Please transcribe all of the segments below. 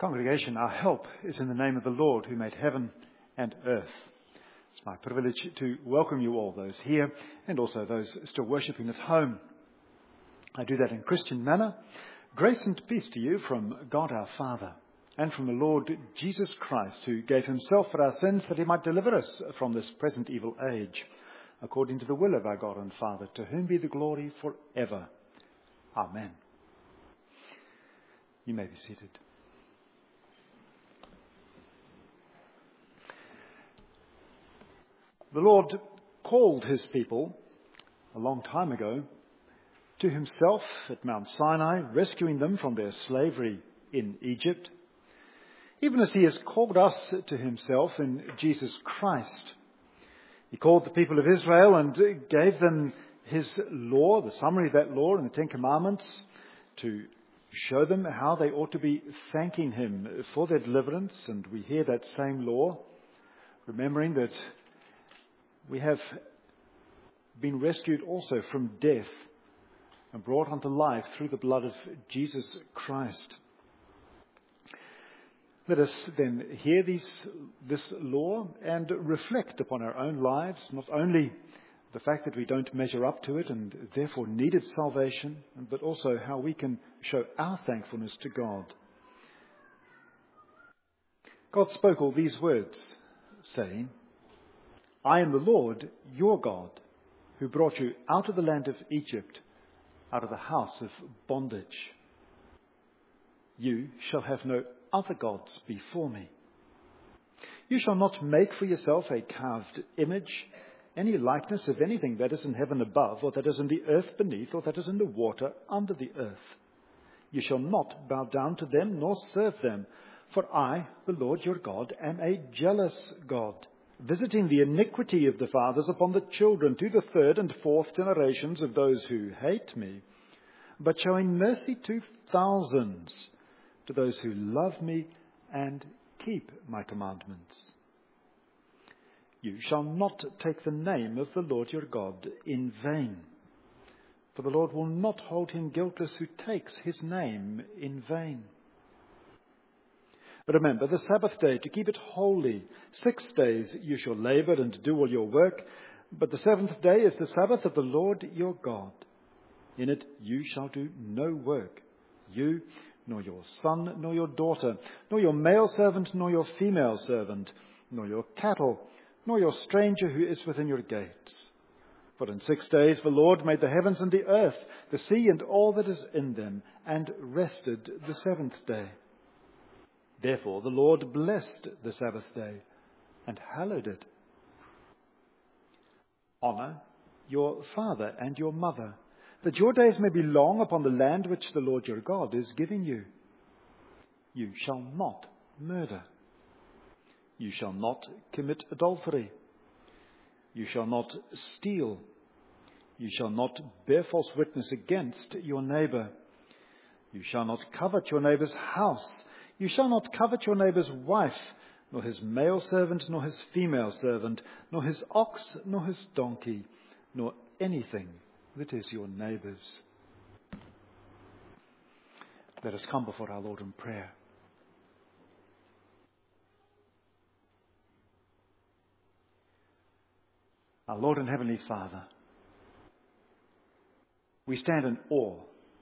Congregation, our help is in the name of the Lord who made heaven and earth. It's my privilege to welcome you all, those here and also those still worshipping at home. I do that in Christian manner. Grace and peace to you from God our Father and from the Lord Jesus Christ, who gave himself for our sins that he might deliver us from this present evil age, according to the will of our God and Father, to whom be the glory forever. Amen. You may be seated. The Lord called his people a long time ago to himself at Mount Sinai, rescuing them from their slavery in Egypt, even as he has called us to himself in Jesus Christ. He called the people of Israel and gave them his law, the summary of that law in the Ten Commandments, to show them how they ought to be thanking him for their deliverance. And we hear that same law, remembering that we have been rescued also from death and brought unto life through the blood of Jesus Christ. Let us then hear this law and reflect upon our own lives, not only the fact that we don't measure up to it and therefore needed salvation, but also how we can show our thankfulness to God. God spoke all these words, saying, I am the Lord, your God, who brought you out of the land of Egypt, out of the house of bondage. You shall have no other gods before me. You shall not make for yourself a carved image, any likeness of anything that is in heaven above, or that is in the earth beneath, or that is in the water under the earth. You shall not bow down to them, nor serve them, for I, the Lord your God, am a jealous God, visiting the iniquity of the fathers upon the children to the third and fourth generations of those who hate me, but showing mercy to thousands, to those who love me and keep my commandments. You shall not take the name of the Lord your God in vain, for the Lord will not hold him guiltless who takes his name in vain. But remember the Sabbath day to keep it holy. 6 days you shall labor and do all your work, but the seventh day is the Sabbath of the Lord your God. In it you shall do no work, you, nor your son, nor your daughter, nor your male servant, nor your female servant, nor your cattle, nor your stranger who is within your gates. For in 6 days the Lord made the heavens and the earth, the sea and all that is in them, and rested the seventh day. Therefore the Lord blessed the Sabbath day and hallowed it. Honor your father and your mother, that your days may be long upon the land which the Lord your God is giving you. You shall not murder. You shall not commit adultery. You shall not steal. You shall not bear false witness against your neighbor. You shall not covet your neighbor's house. You shall not covet your neighbor's wife, nor his male servant, nor his female servant, nor his ox, nor his donkey, nor anything that is your neighbor's. Let us come before our Lord in prayer. Our Lord and Heavenly Father, we stand in awe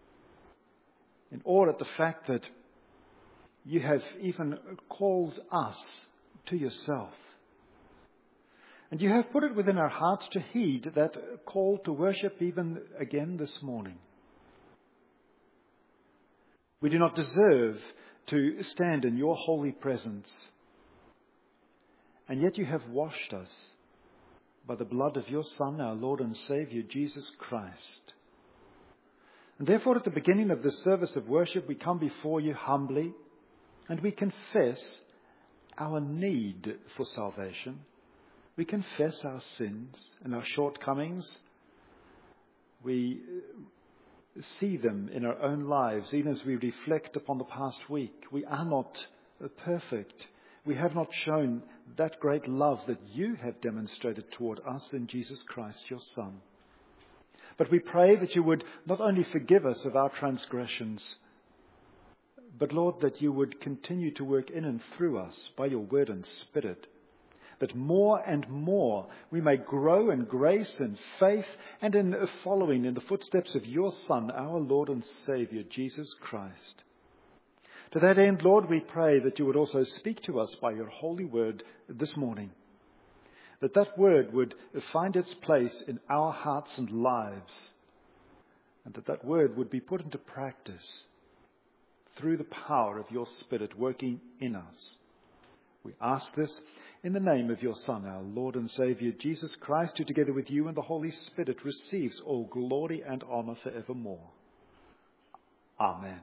at the fact that you have even called us to yourself. And you have put it within our hearts to heed that call to worship even again this morning. We do not deserve to stand in your holy presence. And yet you have washed us by the blood of your Son, our Lord and Saviour, Jesus Christ. And therefore at the beginning of this service of worship, we come before you humbly, and we confess our need for salvation. We confess our sins and our shortcomings. We see them in our own lives, even as we reflect upon the past week. We are not perfect. We have not shown that great love that you have demonstrated toward us in Jesus Christ, your Son. But we pray that you would not only forgive us of our transgressions, but Lord, that you would continue to work in and through us by your word and spirit, that more and more we may grow in grace and faith and in following in the footsteps of your Son, our Lord and Saviour, Jesus Christ. To that end, Lord, we pray that you would also speak to us by your holy word this morning, that that word would find its place in our hearts and lives, and that that word would be put into practice through the power of your Spirit working in us. We ask this in the name of your Son, our Lord and Saviour, Jesus Christ, who together with you and the Holy Spirit receives all glory and honour forevermore. Amen.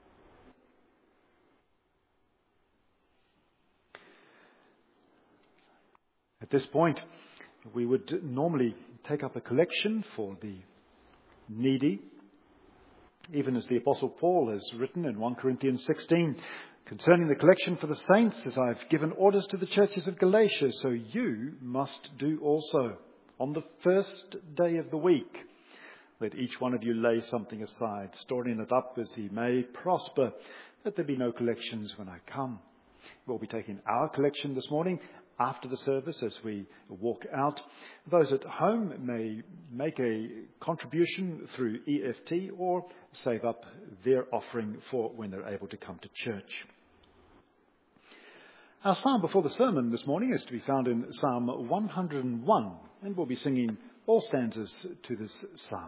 At this point, we would normally take up a collection for the needy, even as the Apostle Paul has written in 1 Corinthians 16, concerning the collection for the saints, as I've given orders to the churches of Galatia, so you must do also. On the first day of the week, let each one of you lay something aside, storing it up as he may prosper, that there be no collections when I come. We'll be taking our collection this morning after the service as we walk out. Those at home may make a contribution through EFT or save up their offering for when they're able to come to church. Our psalm before the sermon this morning is to be found in Psalm 101, and we'll be singing all stanzas to this psalm.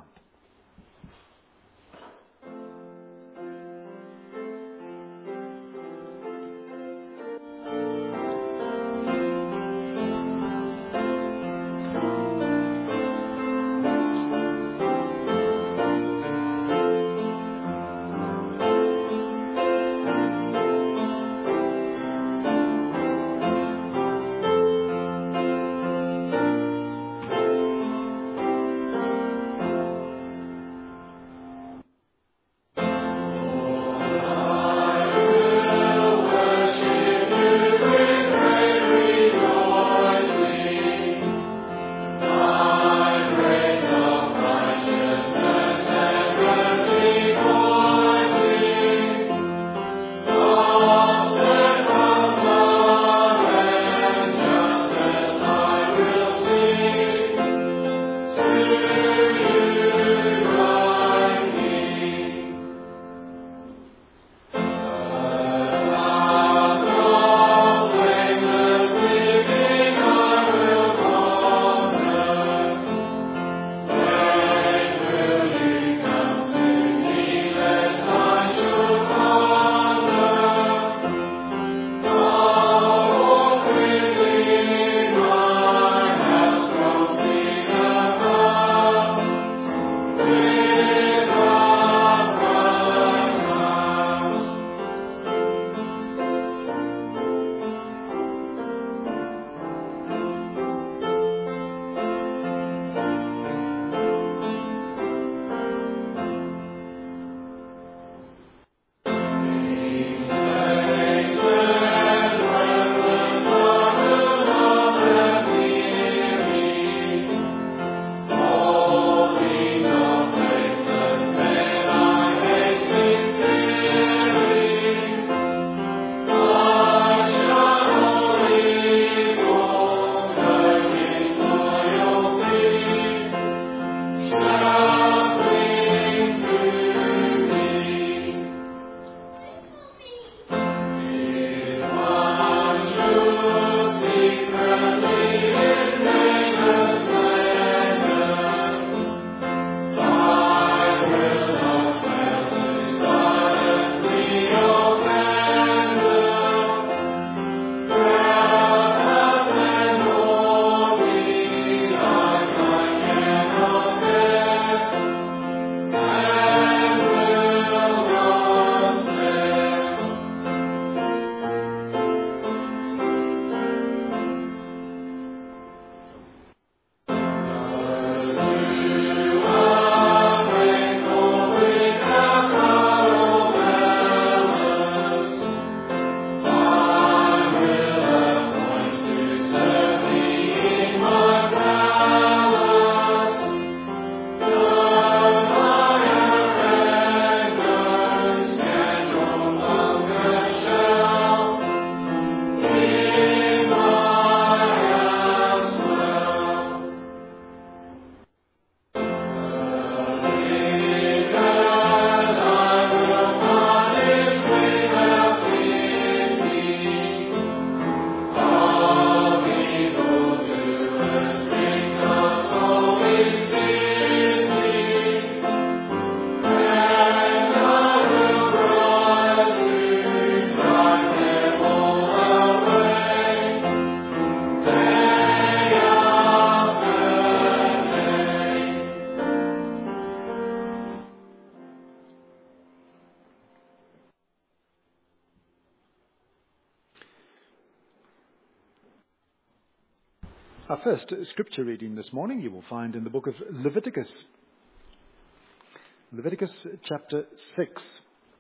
Our first scripture reading this morning you will find in the book of Leviticus. Leviticus chapter 6.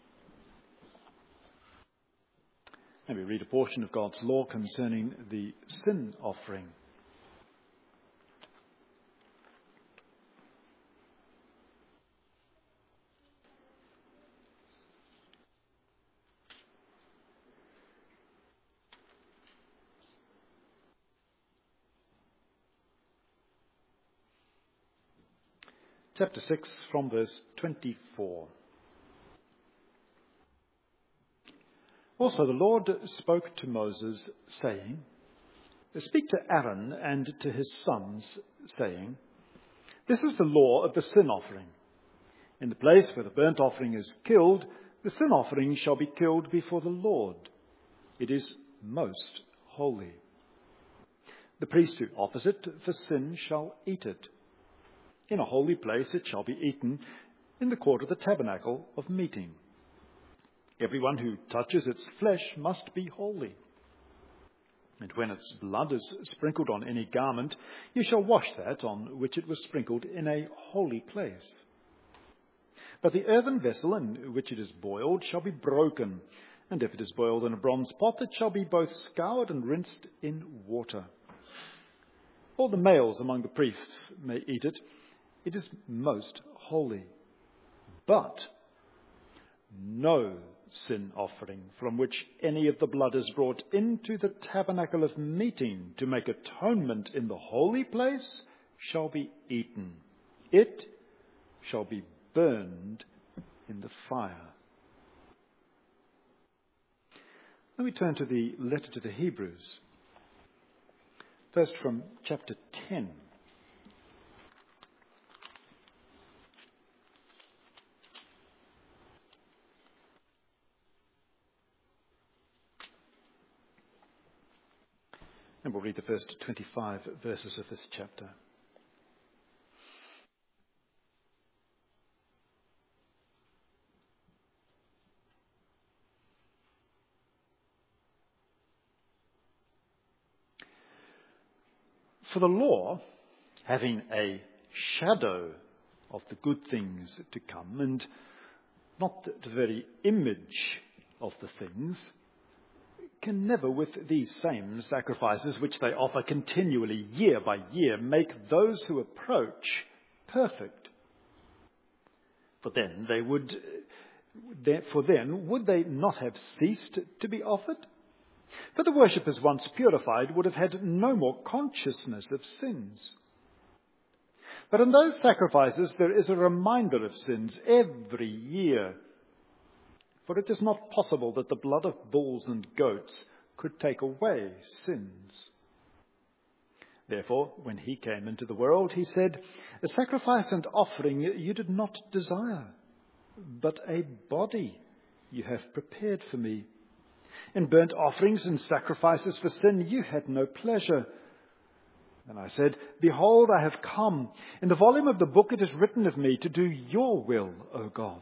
And we read a portion of God's law concerning the sin offering. Chapter 6 from verse 24. Also the Lord spoke to Moses, saying, Speak to Aaron and to his sons, saying, This is the law of the sin offering. In the place where the burnt offering is killed, the sin offering shall be killed before the Lord. It is most holy. The priest who offers it for sin shall eat it. In a holy place it shall be eaten, in the court of the tabernacle of meeting. Everyone who touches its flesh must be holy. And when its blood is sprinkled on any garment, you shall wash that on which it was sprinkled in a holy place. But the earthen vessel in which it is boiled shall be broken, and if it is boiled in a bronze pot, it shall be both scoured and rinsed in water. All the males among the priests may eat it. It is most holy. But no sin offering from which any of the blood is brought into the tabernacle of meeting to make atonement in the holy place shall be eaten. It shall be burned in the fire. Let me turn to the letter to the Hebrews. First from chapter 10. And we'll read the first 25 verses of this chapter. For the law, having a shadow of the good things to come, and not the very image of the things, can never, with these same sacrifices which they offer continually year by year, make those who approach perfect. For then would they not have ceased to be offered? For the worshippers once purified would have had no more consciousness of sins. But in those sacrifices there is a reminder of sins every year. For it is not possible that the blood of bulls and goats could take away sins. Therefore, when he came into the world, he said, A sacrifice and offering you did not desire, but a body you have prepared for me. In burnt offerings and sacrifices for sin you had no pleasure. And I said, Behold, I have come. In the volume of the book it is written of me to do your will, O God.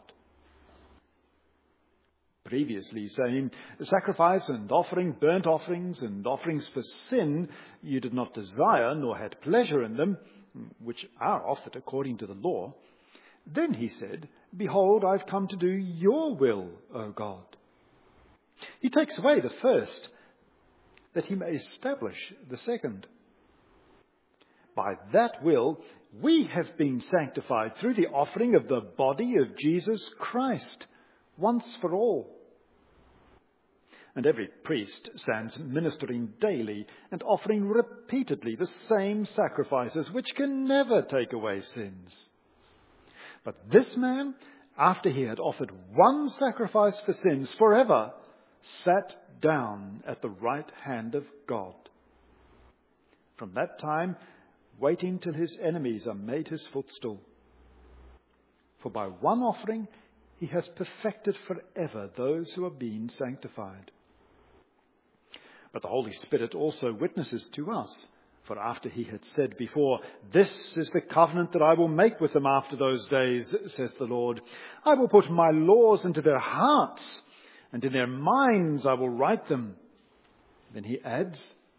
Previously saying, Sacrifice and offering, burnt offerings and offerings for sin you did not desire, nor had pleasure in them, which are offered according to the law. Then he said, Behold, I've come to do your will, O God. He takes away the first, that he may establish the second. By that will, we have been sanctified through the offering of the body of Jesus Christ, once for all. And every priest stands ministering daily and offering repeatedly the same sacrifices, which can never take away sins. But this man, after he had offered one sacrifice for sins forever, sat down at the right hand of God. From that time, waiting till his enemies are made his footstool. For by one offering he has perfected forever those who are being sanctified. But the Holy Spirit also witnesses to us. For after he had said before, This is the covenant that I will make with them after those days, says the Lord. I will put my laws into their hearts, and in their minds I will write them. Then he adds,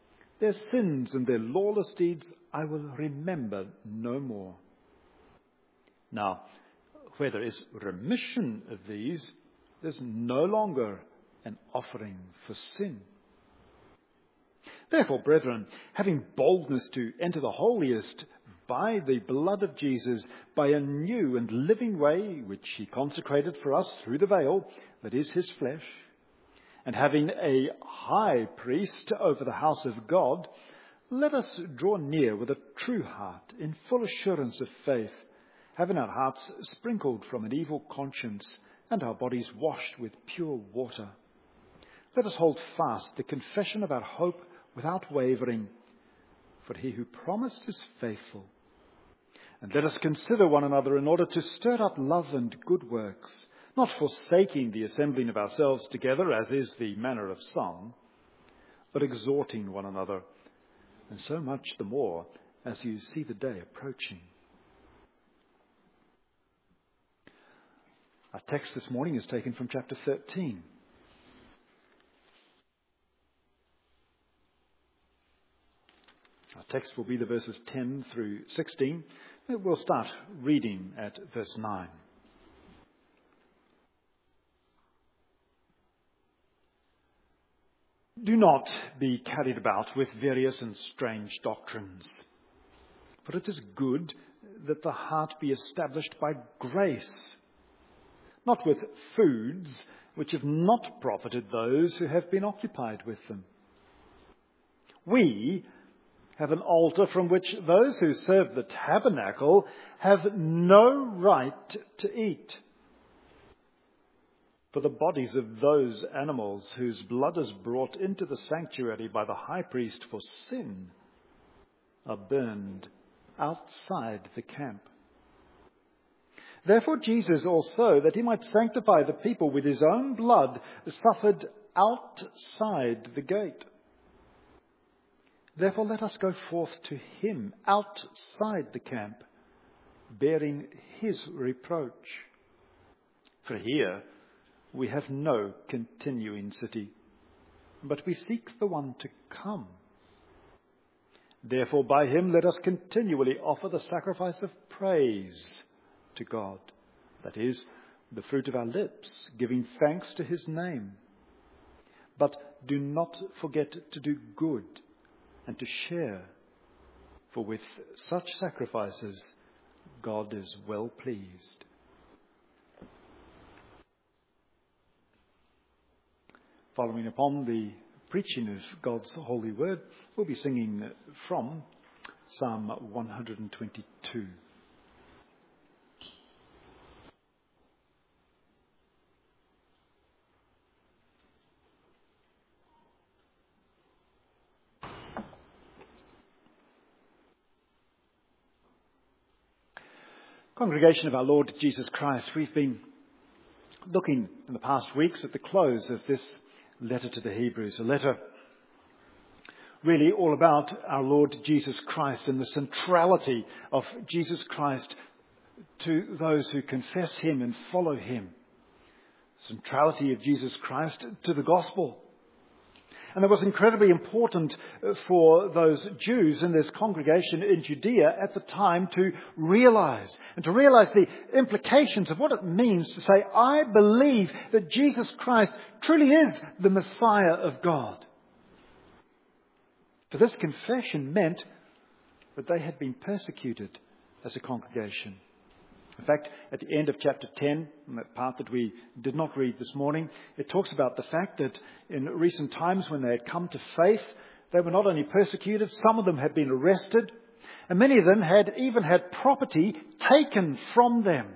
Their sins and their lawless deeds I will remember no more. Now, where there is remission of these, there's no longer an offering for sin. Therefore, brethren, having boldness to enter the holiest by the blood of Jesus, by a new and living way which he consecrated for us through the veil, that is his flesh, and having a high priest over the house of God, let us draw near with a true heart, in full assurance of faith, having our hearts sprinkled from an evil conscience, and our bodies washed with pure water. Let us hold fast the confession of our hope without wavering, for he who promised is faithful. And let us consider one another in order to stir up love and good works, not forsaking the assembling of ourselves together, as is the manner of some, but exhorting one another, and so much the more as you see the day approaching. Our text this morning is taken from chapter 13. Our text will be the verses 10 through 16. We'll start reading at verse 9. Do not be carried about with various and strange doctrines, for it is good that the heart be established by grace, not with foods which have not profited those who have been occupied with them. We have an altar from which those who serve the tabernacle have no right to eat. For the bodies of those animals whose blood is brought into the sanctuary by the high priest for sin are burned outside the camp. Therefore Jesus also, that he might sanctify the people with his own blood, suffered outside the gate. Therefore let us go forth to him outside the camp, bearing his reproach. For here we have no continuing city, but we seek the one to come. Therefore by him let us continually offer the sacrifice of praise to God, that is, the fruit of our lips, giving thanks to his name. But do not forget to do good and to share, for with such sacrifices God is well pleased. Following upon the preaching of God's holy word, we'll be singing from Psalm 122. Congregation of our Lord Jesus Christ, we've been looking in the past weeks at the close of this letter to the Hebrews, a letter really all about our Lord Jesus Christ and the centrality of Jesus Christ to those who confess him and follow him. Centrality of Jesus Christ to the gospel. And it was incredibly important for those Jews in this congregation in Judea at the time to realize the implications of what it means to say, I believe that Jesus Christ truly is the Messiah of God. For this confession meant that they had been persecuted as a congregation. In fact, at the end of chapter 10, in that part that we did not read this morning, it talks about the fact that in recent times when they had come to faith, they were not only persecuted, some of them had been arrested, and many of them had even had property taken from them.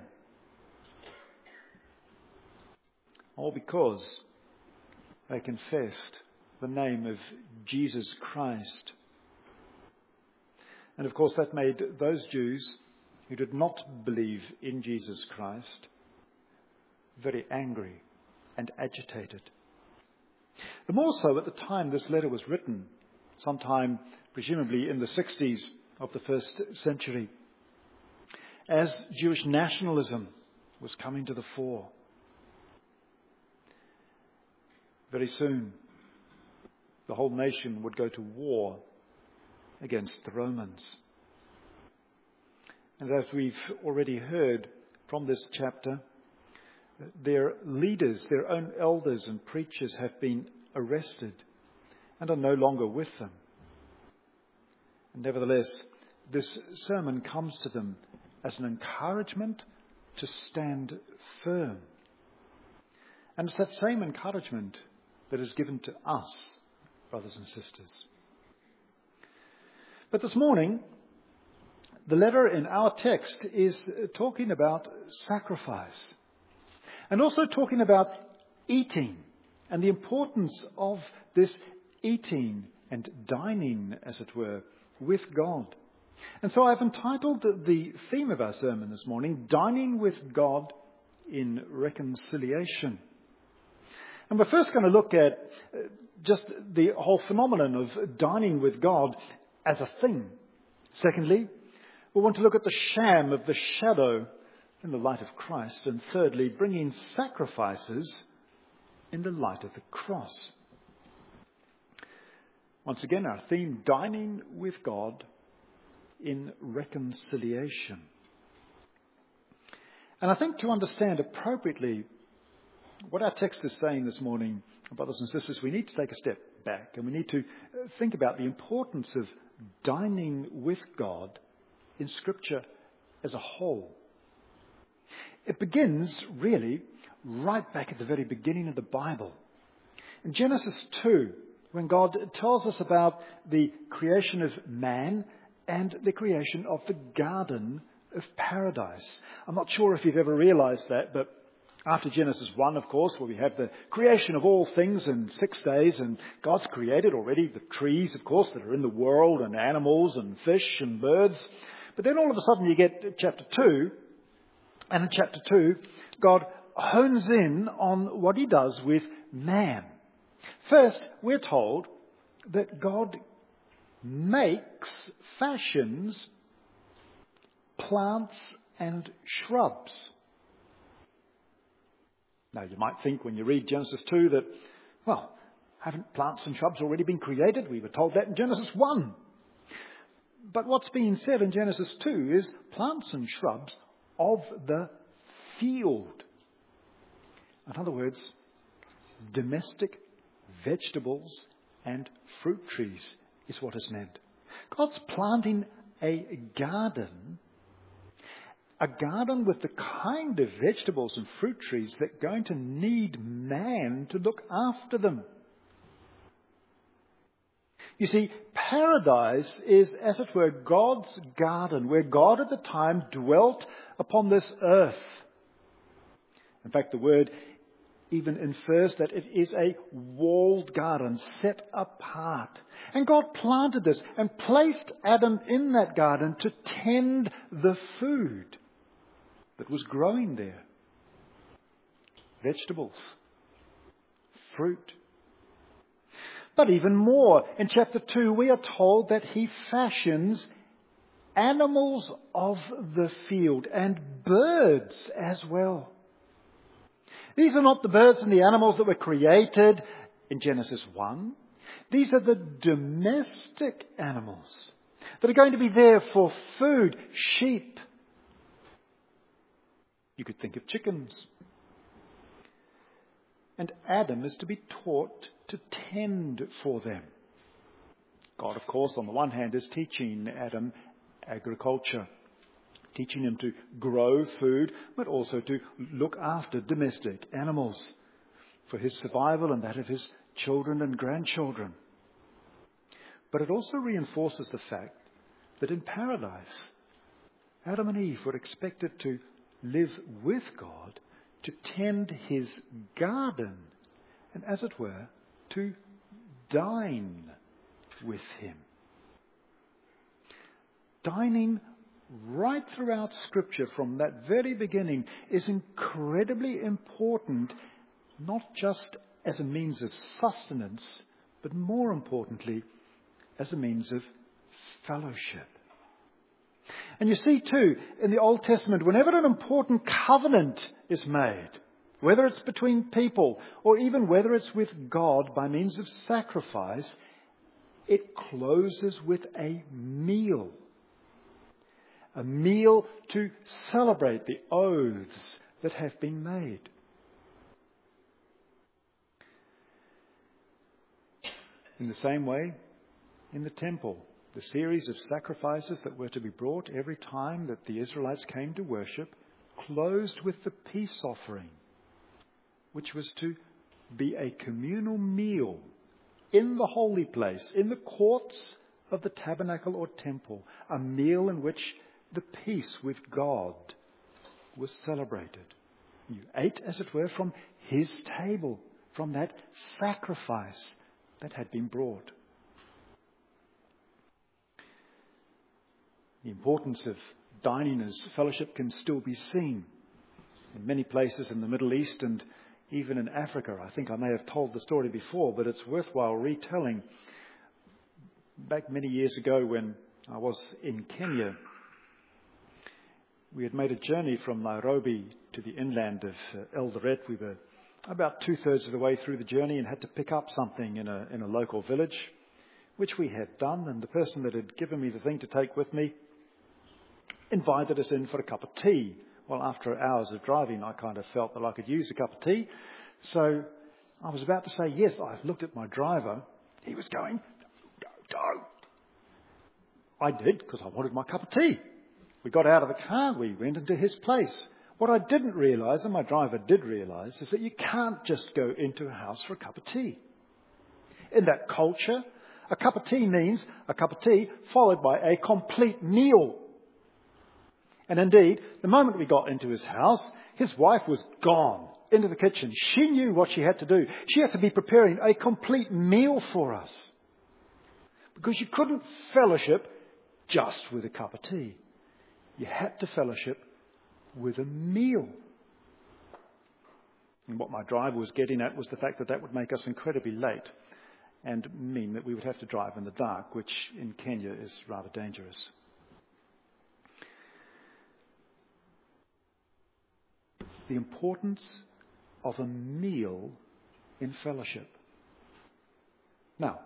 All because they confessed the name of Jesus Christ. And of course that made those Jews who did not believe in Jesus Christ very angry and agitated. The more so at the time this letter was written, sometime presumably in the 60s of the first century, as Jewish nationalism was coming to the fore. Very soon, the whole nation would go to war against the Romans. And as we've already heard from this chapter, their leaders, their own elders and preachers have been arrested and are no longer with them. And nevertheless, this sermon comes to them as an encouragement to stand firm. And it's that same encouragement that is given to us, brothers and sisters. But this morning, the letter in our text is talking about sacrifice and also talking about eating and the importance of this eating and dining, as it were, with God. And so I've entitled the theme of our sermon this morning, Dining with God in Reconciliation. And we're first going to look at just the whole phenomenon of dining with God as a thing. Secondly, we want to look at the sham of the shadow in the light of Christ. And thirdly, bringing sacrifices in the light of the cross. Once again, our theme, dining with God in reconciliation. And I think to understand appropriately what our text is saying this morning, brothers and sisters, we need to take a step back and we need to think about the importance of dining with God in Scripture as a whole. It begins really right back at the very beginning of the Bible. In Genesis 2, when God tells us about the creation of man and the creation of the Garden of Paradise. I'm not sure if you've ever realized that, but after Genesis 1, of course, where we have the creation of all things in 6 days, and God's created already the trees, of course, that are in the world, and animals and fish and birds. But then all of a sudden you get to chapter 2, and in chapter 2, God hones in on what he does with man. First, we're told that God fashions plants and shrubs. Now, you might think when you read Genesis 2 that, well, haven't plants and shrubs already been created? We were told that in Genesis 1. But what's being said in Genesis 2 is plants and shrubs of the field. In other words, domestic vegetables and fruit trees is what is meant. God's planting a garden with the kind of vegetables and fruit trees that are going to need man to look after them. You see, paradise is, as it were, God's garden, where God at the time dwelt upon this earth. In fact, the word even infers that it is a walled garden, set apart. And God planted this and placed Adam in that garden to tend the food that was growing there. Vegetables, fruit. But even more, in chapter 2, we are told that he fashions animals of the field and birds as well. These are not the birds and the animals that were created in Genesis 1. These are the domestic animals that are going to be there for food. Sheep. You could think of chickens. And Adam is to be taught to tend for them. God, of course, on the one hand is teaching Adam agriculture, teaching him to grow food, but also to look after domestic animals for his survival and that of his children and grandchildren. But it also reinforces the fact that in paradise, Adam and Eve were expected to live with God, to tend his garden, and as it were, to dine with him. Dining right throughout Scripture from that very beginning is incredibly important, not just as a means of sustenance, but more importantly, as a means of fellowship. And you see too, in the Old Testament, whenever an important covenant is made, whether it's between people or even whether it's with God by means of sacrifice, it closes with a meal. A meal to celebrate the oaths that have been made. In the same way, in the temple, the series of sacrifices that were to be brought every time that the Israelites came to worship closed with the peace offering, which was to be a communal meal in the holy place, in the courts of the tabernacle or temple, a meal in which the peace with God was celebrated. You ate, as it were, from his table, from that sacrifice that had been brought. The importance of dining as fellowship can still be seen in many places in the Middle East and even in Africa. I think I may have told the story before, but it's worthwhile retelling. Back many years ago when I was in Kenya, we had made a journey from Nairobi to the inland of Eldoret. We were about 2/3 of the way through the journey and had to pick up something in a local village, which we had done. And the person that had given me the thing to take with me invited us in for a cup of tea. Well, after hours of driving, I kind of felt that I could use a cup of tea. So I was about to say yes. I looked at my driver. He was going, "Go." I did, because I wanted my cup of tea. We got out of the car. We went into his place. What I didn't realise, and my driver did realise, is that you can't just go into a house for a cup of tea. In that culture, a cup of tea means a cup of tea followed by a complete meal. And indeed, the moment we got into his house, his wife was gone into the kitchen. She knew what she had to do. She had to be preparing a complete meal for us. Because you couldn't fellowship just with a cup of tea. You had to fellowship with a meal. And what my driver was getting at was the fact that that would make us incredibly late and mean that we would have to drive in the dark, which in Kenya is rather dangerous. The importance of a meal in fellowship. Now,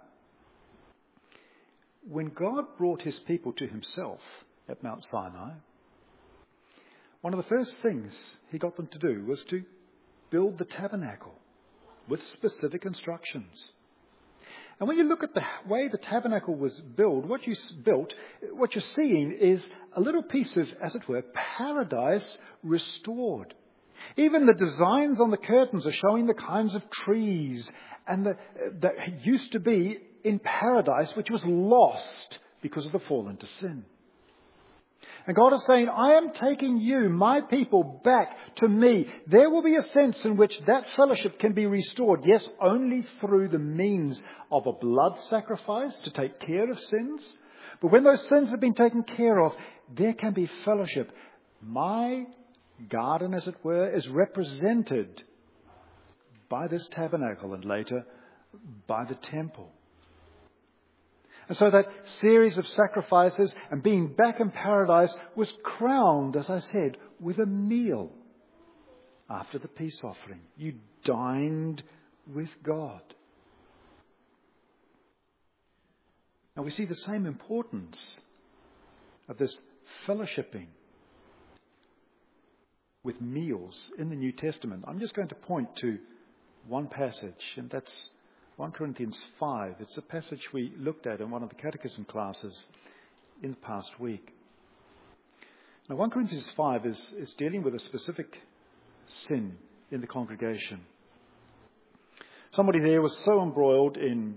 when God brought his people to himself at Mount Sinai, one of the first things he got them to do was to build the tabernacle with specific instructions. And when you look at the way the tabernacle was built, what you're seeing is a little piece of, as it were, paradise restored. Even the designs on the curtains are showing the kinds of trees and that used to be in paradise, which was lost because of the fall into sin. And God is saying, I am taking you, my people, back to me. There will be a sense in which that fellowship can be restored. Yes, only through the means of a blood sacrifice to take care of sins. But when those sins have been taken care of, there can be fellowship. My garden, as it were, is represented by this tabernacle and later by the temple. And so that series of sacrifices and being back in paradise was crowned, as I said, with a meal after the peace offering. You dined with God. Now we see the same importance of this fellowshipping with meals in the New Testament. I'm just going to point to one passage, and that's 1 Corinthians 5. It's a passage we looked at in one of the catechism classes in the past week. Now 1 Corinthians 5 is dealing with a specific sin in the congregation. Somebody there was so embroiled in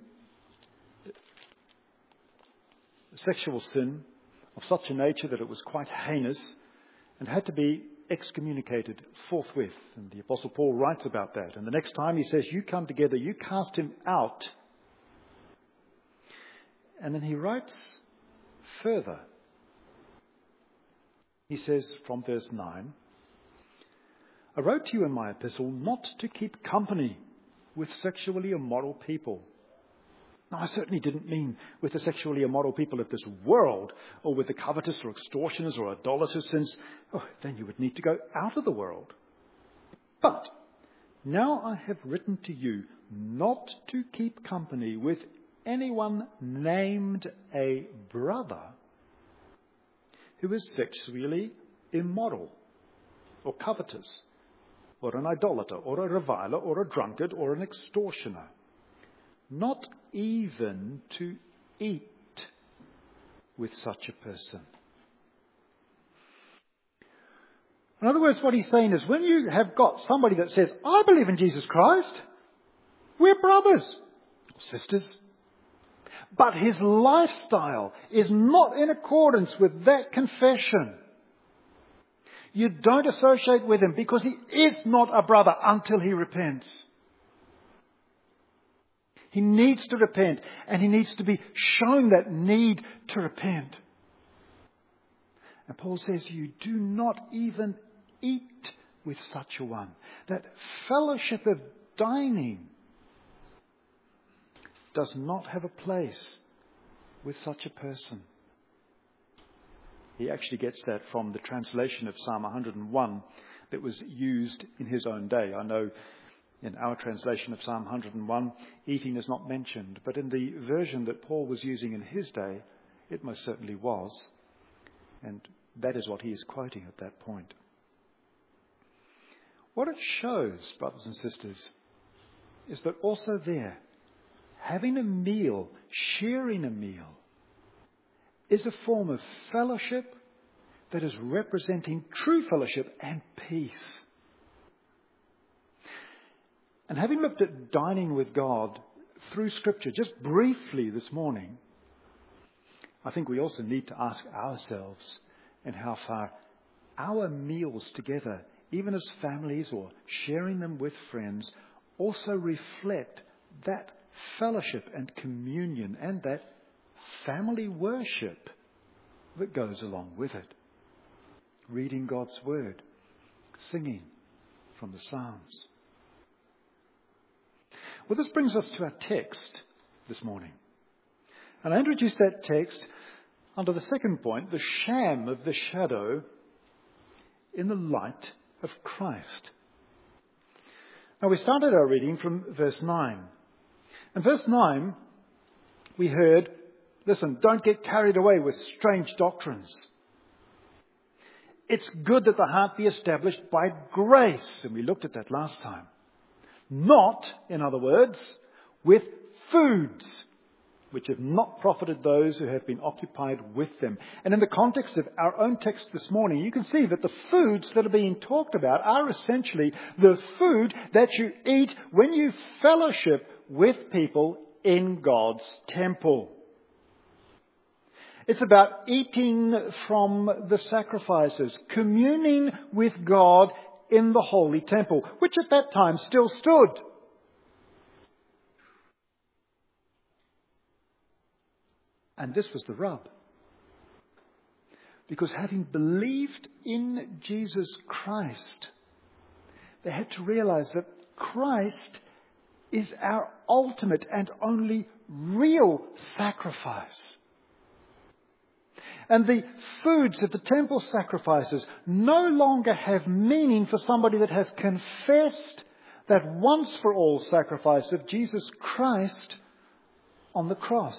sexual sin of such a nature that it was quite heinous and had to be excommunicated forthwith. And the Apostle Paul writes about that. And the next time he says, you come together, you cast him out. And then he writes further. He says from verse 9, I wrote to you in my epistle not to keep company with sexually immoral people. Now, I certainly didn't mean with the sexually immoral people of this world, or with the covetous or extortioners or idolaters, since then you would need to go out of the world. But now I have written to you not to keep company with anyone named a brother who is sexually immoral or covetous or an idolater or a reviler or a drunkard or an extortioner, not even to eat with such a person. In other words, what he's saying is when you have got somebody that says, I believe in Jesus Christ, we're brothers or sisters. But his lifestyle is not in accordance with that confession. You don't associate with him because he is not a brother until he repents. He needs to repent, and he needs to be shown that need to repent. And Paul says, you do not even eat with such a one. That fellowship of dining does not have a place with such a person. He actually gets that from the translation of Psalm 101 that was used in his own day. I know in our translation of Psalm 101, eating is not mentioned, but in the version that Paul was using in his day, it most certainly was. And that is what he is quoting at that point. What it shows, brothers and sisters, is that also there, having a meal, sharing a meal, is a form of fellowship that is representing true fellowship and peace. And having looked at dining with God through Scripture just briefly this morning, I think we also need to ask ourselves and how far our meals together, even as families or sharing them with friends, also reflect that fellowship and communion and that family worship that goes along with it. Reading God's Word, singing from the Psalms. Well, this brings us to our text this morning. And I introduced that text under the second point, the sham of the shadow in the light of Christ. Now, we started our reading from verse 9. In verse 9, we heard, listen, don't get carried away with strange doctrines. It's good that the heart be established by grace. And we looked at that last time. Not, in other words, with foods, which have not profited those who have been occupied with them. And in the context of our own text this morning, you can see that the foods that are being talked about are essentially the food that you eat when you fellowship with people in God's temple. It's about eating from the sacrifices, communing with God in the holy temple, which at that time still stood. And this was the rub. Because having believed in Jesus Christ, they had to realize that Christ is our ultimate and only real sacrifice. And the foods of the temple sacrifices no longer have meaning for somebody that has confessed that once for all sacrifice of Jesus Christ on the cross.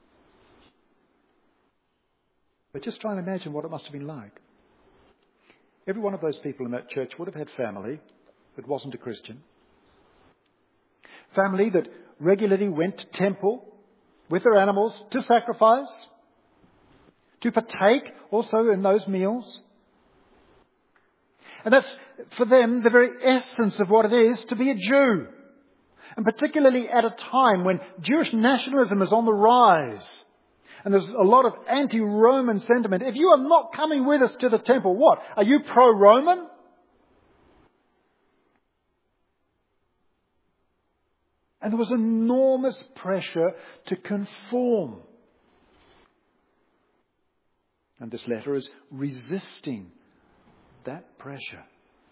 But just try and imagine what it must have been like. Every one of those people in that church would have had family that wasn't a Christian. Family that regularly went to temple with their animals to sacrifice, to partake also in those meals. And that's, for them, the very essence of what it is to be a Jew. And particularly at a time when Jewish nationalism is on the rise. And there's a lot of anti-Roman sentiment. If you are not coming with us to the temple, what? Are you pro-Roman? And there was enormous pressure to conform. And this letter is resisting that pressure.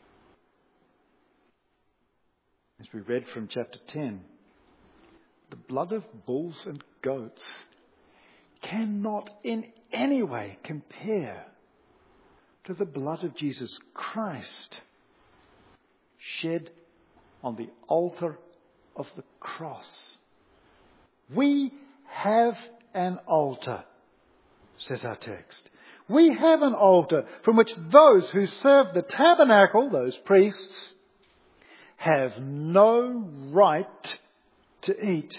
As we read from chapter 10, the blood of bulls and goats cannot in any way compare to the blood of Jesus Christ shed on the altar of the cross. We have an altar, says our text. We have an altar from which those who serve the tabernacle, those priests, have no right to eat.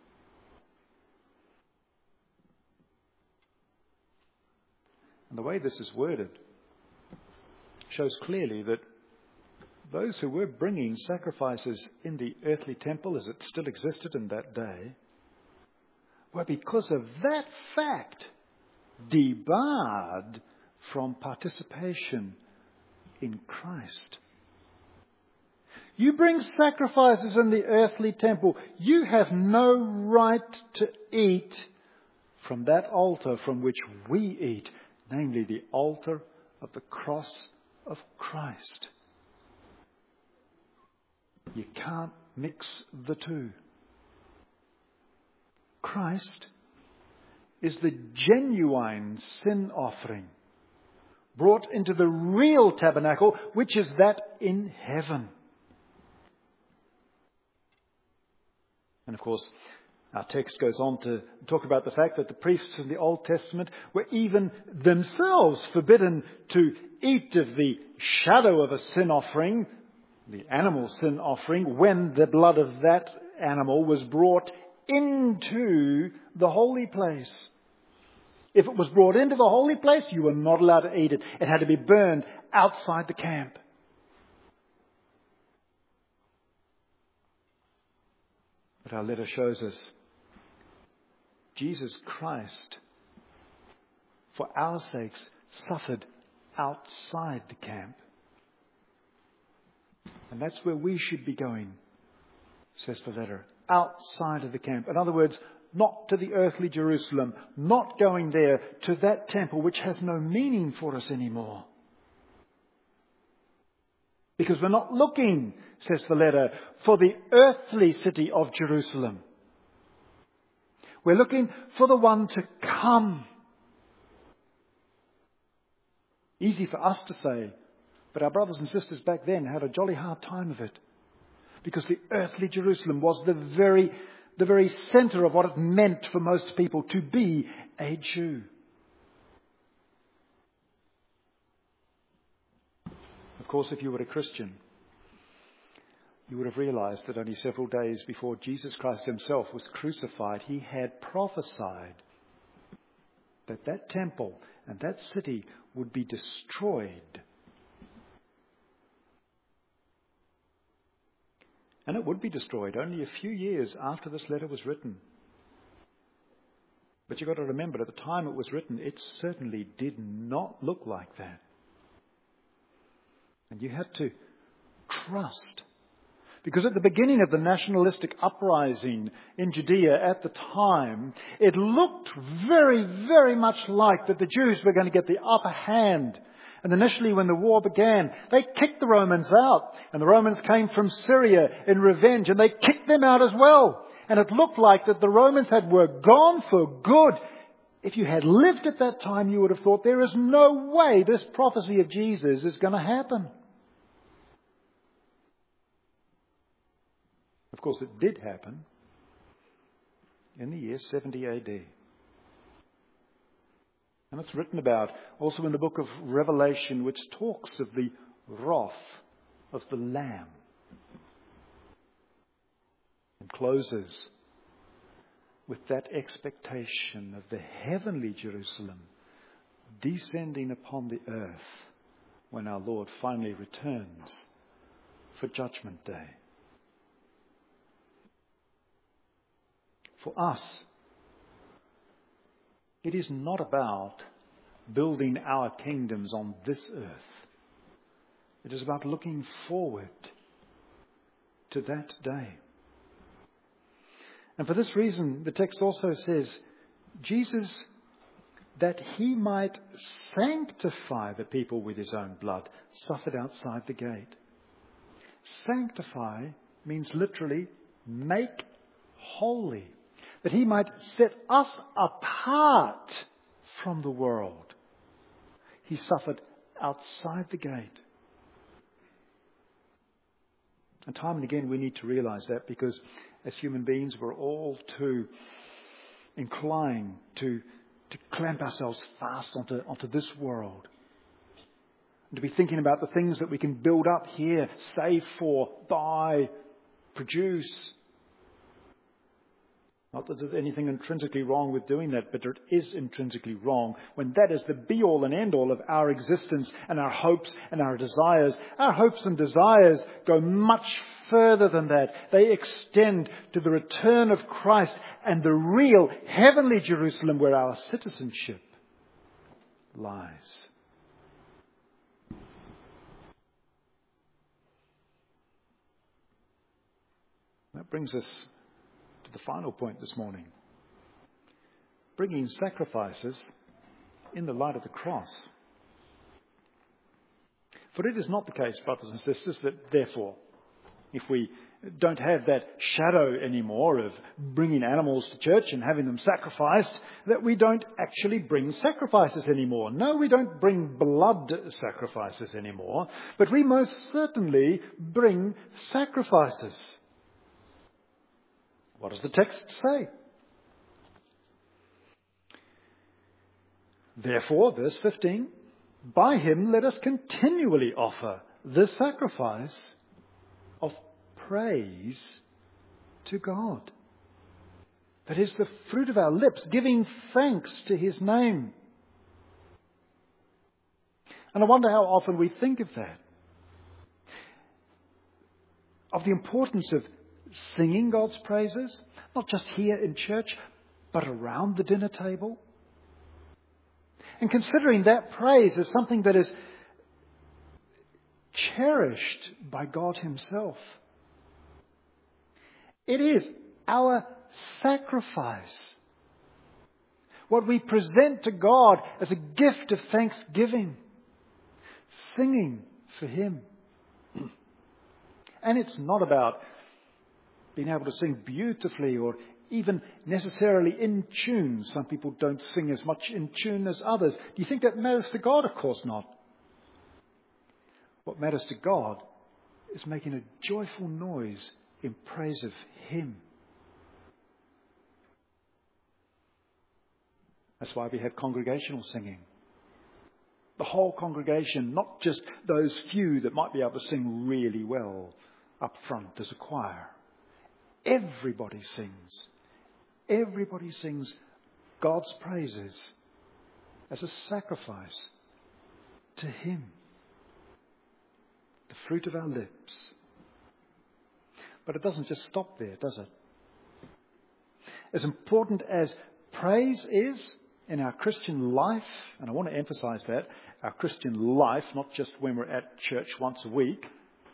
And the way this is worded shows clearly that those who were bringing sacrifices in the earthly temple as it still existed in that day were, because of that fact, debarred from participation in Christ. You bring sacrifices in the earthly temple. You have no right to eat from that altar from which we eat, namely the altar of the cross of Christ. You can't mix the two. Christ is the genuine sin offering brought into the real tabernacle, which is that in heaven. And of course, our text goes on to talk about the fact that the priests in the Old Testament were even themselves forbidden to eat of the shadow of a sin offering, the animal sin offering, when the blood of that animal was brought into the holy place. If it was brought into the holy place, you were not allowed to eat it. It had to be burned outside the camp. But our letter shows us Jesus Christ, for our sakes, suffered outside the camp. And that's where we should be going, says the letter. Outside of the camp. In other words, not to the earthly Jerusalem, not going there to that temple which has no meaning for us anymore. Because we're not looking, says the letter, for the earthly city of Jerusalem. We're looking for the one to come. Easy for us to say, but our brothers and sisters back then had a jolly hard time of it. Because the earthly Jerusalem was the very centre of what it meant for most people to be a Jew. Of course, if you were a Christian, you would have realized that only several days before Jesus Christ himself was crucified, he had prophesied that that temple and that city would be destroyed. And it would be destroyed only a few years after this letter was written. But you've got to remember, at the time it was written, it certainly did not look like that. And you had to trust. Because at the beginning of the nationalistic uprising in Judea at the time, it looked very, very much like that the Jews were going to get the upper hand. And initially when the war began, they kicked the Romans out. And the Romans came from Syria in revenge, and they kicked them out as well. And it looked like that the Romans were gone for good. If you had lived at that time, you would have thought, there is no way this prophecy of Jesus is going to happen. Of course, it did happen in the year 70 AD. And it's written about also in the book of Revelation, which talks of the wrath of the Lamb. And closes with that expectation of the heavenly Jerusalem descending upon the earth when our Lord finally returns for Judgment Day. For us, it is not about building our kingdoms on this earth. It is about looking forward to that day. And for this reason, the text also says, Jesus, that he might sanctify the people with his own blood, suffered outside the gate. Sanctify means literally make holy. That he might set us apart from the world. He suffered outside the gate. And time and again we need to realize that, because as human beings we're all too inclined to clamp ourselves fast onto this world. And to be thinking about the things that we can build up here, save for, buy, produce. Not that there's anything intrinsically wrong with doing that, but it is intrinsically wrong when that is the be-all and end-all of our existence and our hopes and our desires. Our hopes and desires go much further than that. They extend to the return of Christ and the real heavenly Jerusalem where our citizenship lies. That brings us to the final point this morning. Bringing sacrifices in the light of the cross. For it is not the case, brothers and sisters, that therefore, if we don't have that shadow anymore of bringing animals to church and having them sacrificed, that we don't actually bring sacrifices anymore. No, we don't bring blood sacrifices anymore, but we most certainly bring sacrifices. What does the text say? Therefore, verse 15, by him let us continually offer the sacrifice of praise to God. That is the fruit of our lips, giving thanks to his name. And I wonder how often we think of that. Of the importance of singing God's praises, not just here in church, but around the dinner table. And considering that praise as something that is cherished by God himself. It is our sacrifice. What we present to God as a gift of thanksgiving. Singing for him. And it's not about being able to sing beautifully or even necessarily in tune. Some people don't sing as much in tune as others. Do you think that matters to God? Of course not. What matters to God is making a joyful noise in praise of him. That's why we have congregational singing. The whole congregation, not just those few that might be able to sing really well up front as a choir. Everybody sings. Everybody sings God's praises as a sacrifice to him. The fruit of our lips. But it doesn't just stop there, does it? As important as praise is in our Christian life, and I want to emphasize that, our Christian life, not just when we're at church once a week,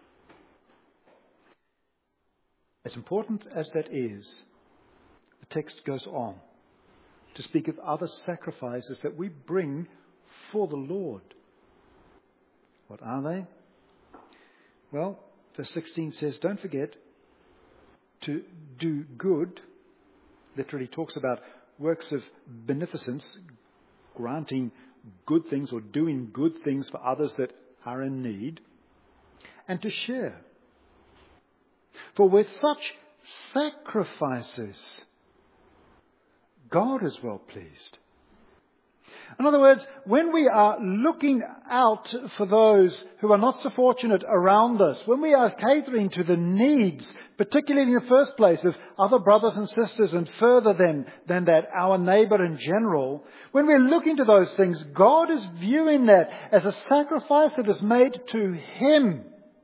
as important as that is, the text goes on to speak of other sacrifices that we bring for the Lord. What are they? Well, verse 16 says, don't forget to do good. Literally talks about works of beneficence, granting good things or doing good things for others that are in need, and to share. For with such sacrifices, God is well pleased. In other words, when we are looking out for those who are not so fortunate around us, when we are catering to the needs, particularly in the first place of other brothers and sisters and further than that, our neighbour in general, when we're looking to those things, God is viewing that as a sacrifice that is made to him.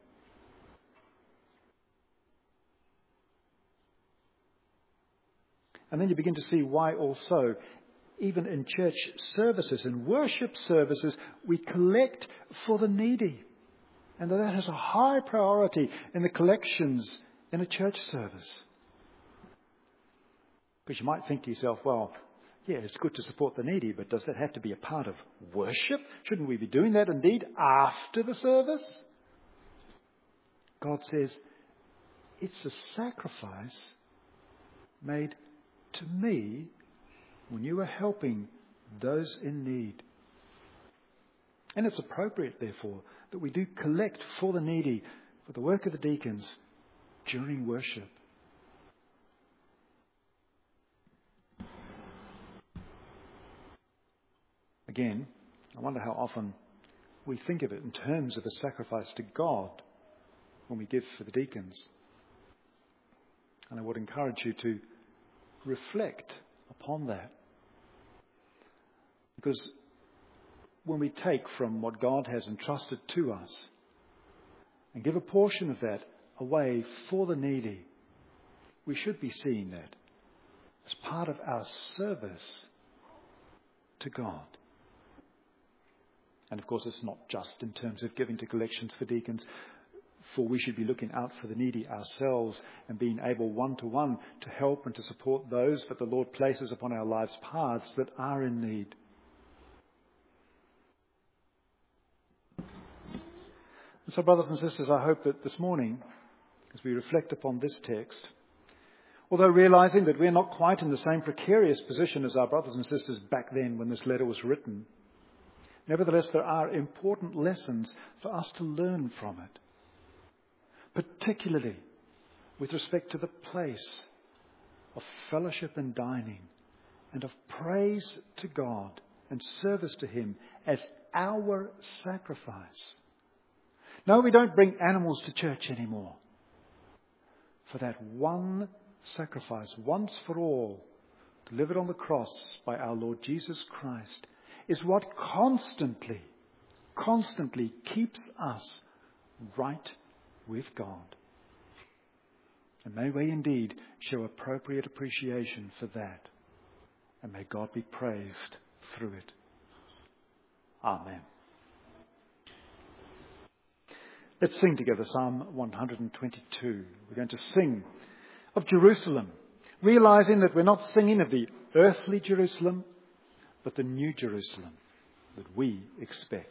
And then you begin to see why also, even in church services and worship services, we collect for the needy. And that has a high priority in the collections in a church service. Because you might think to yourself, well, yeah, it's good to support the needy, but does that have to be a part of worship? Shouldn't we be doing that indeed after the service? God says, it's a sacrifice made to me when you are helping those in need. And it's appropriate, therefore, that we do collect for the needy, for the work of the deacons during worship. Again, I wonder how often we think of it in terms of a sacrifice to God when we give for the deacons. And I would encourage you to reflect upon that. Because when we take from what God has entrusted to us and give a portion of that away for the needy, we should be seeing that as part of our service to God. And of course, it's not just in terms of giving to collections for deacons, for we should be looking out for the needy ourselves and being able one-to-one to help and to support those that the Lord places upon our lives' paths that are in need. And so, brothers and sisters, I hope that this morning, as we reflect upon this text, although realizing that we're not quite in the same precarious position as our brothers and sisters back then when this letter was written, nevertheless, there are important lessons for us to learn from it, particularly with respect to the place of fellowship and dining and of praise to God and service to Him as our sacrifice. No, we don't bring animals to church anymore. For that one sacrifice, once for all, delivered on the cross by our Lord Jesus Christ, is what constantly keeps us right with God. And may we indeed show appropriate appreciation for that. And may God be praised through it. Amen. Let's sing together Psalm 122. We're going to sing of Jerusalem, realizing that we're not singing of the earthly Jerusalem, but the new Jerusalem that we expect.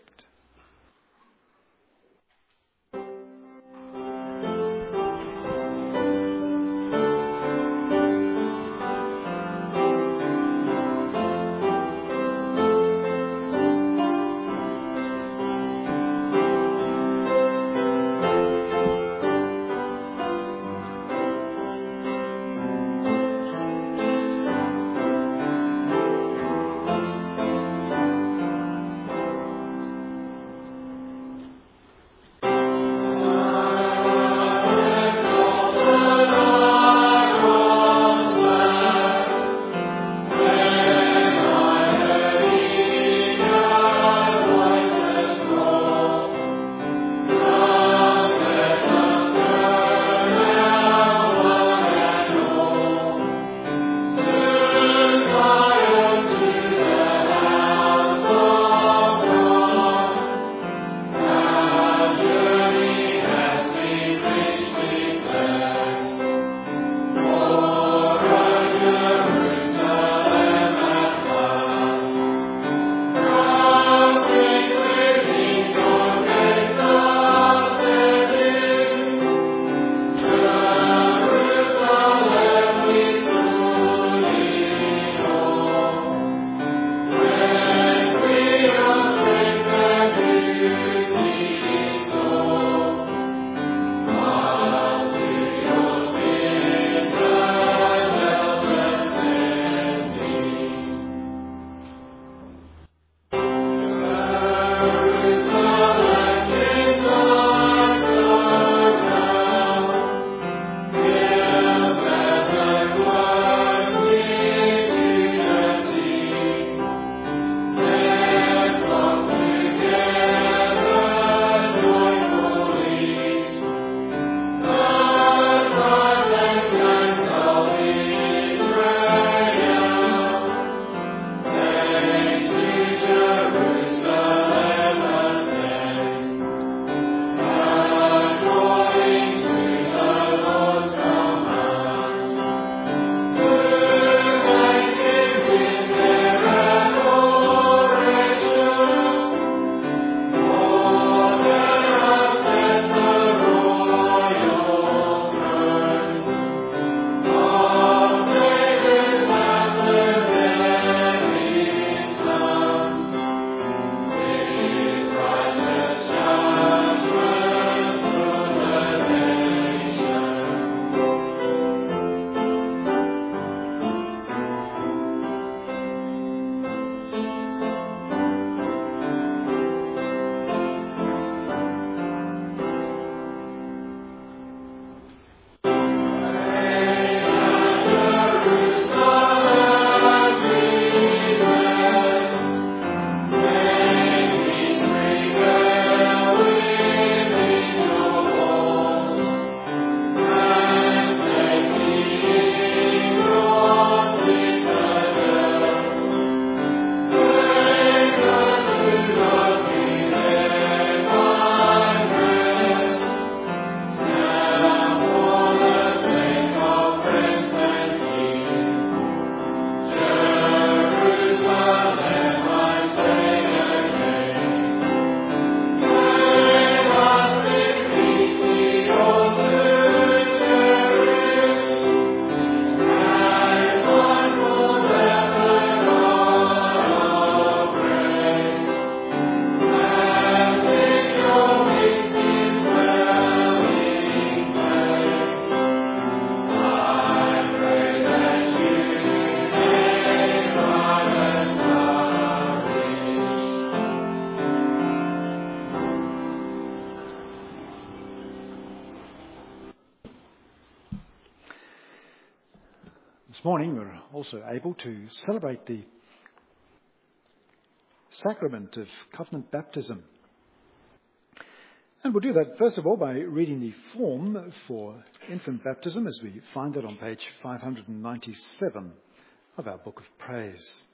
This morning we're also able to celebrate the sacrament of covenant baptism. And we'll do that first of all by reading the form for infant baptism as we find it on page 597 of our Book of Praise.